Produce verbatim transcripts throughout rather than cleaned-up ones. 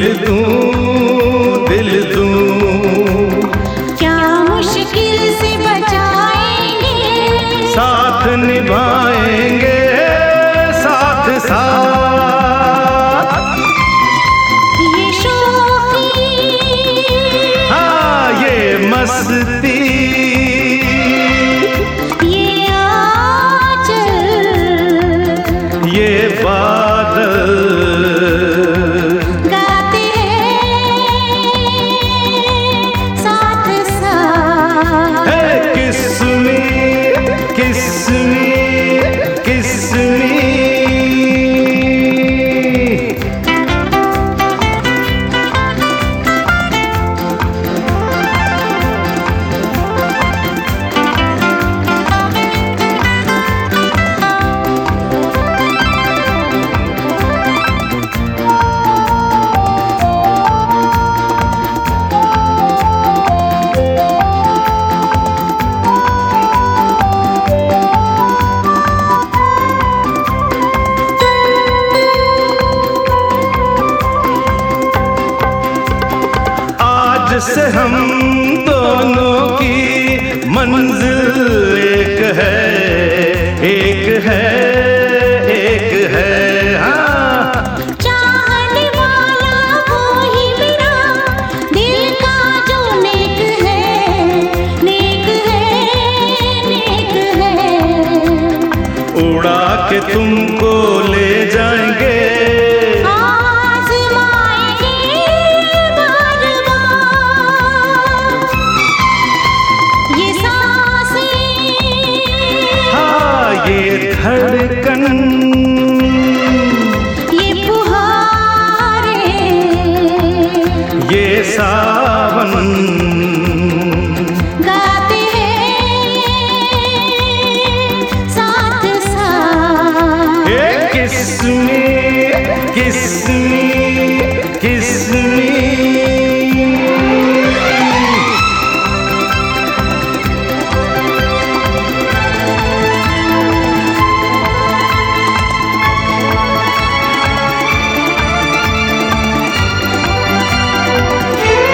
दूं दिल दूं, क्या मुश्किल से बचाएंगे, साथ निभाएंगे साथ साथ। ये शौकी, हाँ ये मस्ती, ये आंचल, ये बादल गाते हैं साथ साथ। है किस्मी किस्मी किस्मी। से हम दोनों की मंजिल एक है, एक है, एक है। हाँ चाहने वाला वो ही मेरा दिल का जो नेक है, नेक है, नेक है। उड़ा के तुमको ले जाएंगे, ये धड़कन, ये फुहारे, ये सावन गाते हैं साथ साथ। ये किस्मी किस्मी किस्मी।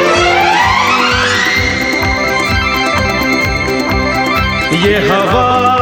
ये हवा